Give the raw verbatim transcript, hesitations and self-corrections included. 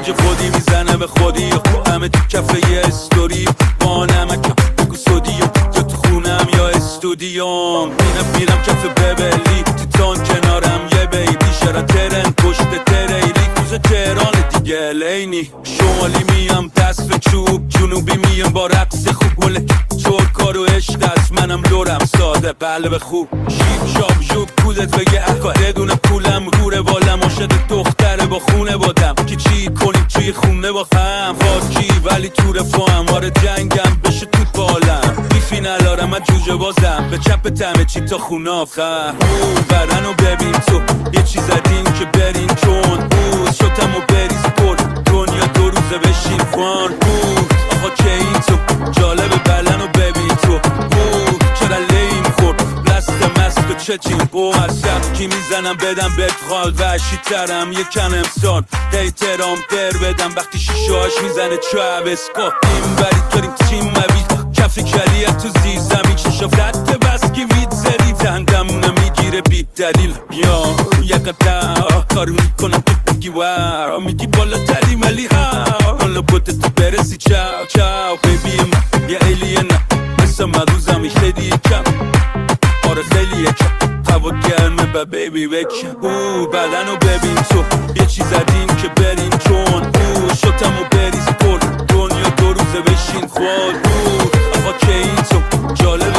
موج خودی میزنه به خودی و همه تو کفه یه استوری با نمکم بگو سودی یا تو خونم یا استودیوم میرم میرم کف ببلی تیتان کنارم یه بیبی شرا ترن پشت تریلی کوزه تهران دیگه لینی شمالی میم دست به چوب جنوبی میم با رقص خوب مله چور کار و عشق است منم لورم ساده قلب خوب شیب شاب جوب کودت بگه اکا بدون پولم روره بالم عاشق دختره با خونه بادم که چی کنیم توی خونه با خم خاکی ولی تو رفاهم وارد جنگم بشه تو بالم بی فینال آرم من جوجه بازم به چپ تمه چی تا خونه آخر او بدن رو ببین تو یه چیز دین که برین چون او شدم و بریز پر دنیا دو روزه بشین خوان او آقا که این تو جالب بلن رو ببین تو او چرا لیم خورد لست مست و چچین بو هستم کی میزنم بدم بهت خال وحشی ترم یکم امسان احترام در بدم وقتی شیشهاش میزنه چوب اسکا این بری داریم تیم موید کفی کلیت تو زیر زمین چشا فلت بس که وید زدی تندمونه میگیره بی دلیل بیا یه قدر کارو میکنم تو بگی وار میگی بالا تری ملی ها حالا بوده تو برسی چاو چاو بیبی من یه ایلینم مثل مدوزم ای خیلی کم آره خیلی یکم هوا گرمه با بیبی بکن او بدن رو ببین تو یه چیز دین که برین چون او شدم و بریز پر دنیا دو روزه بشین خود او آقا که این تو جالب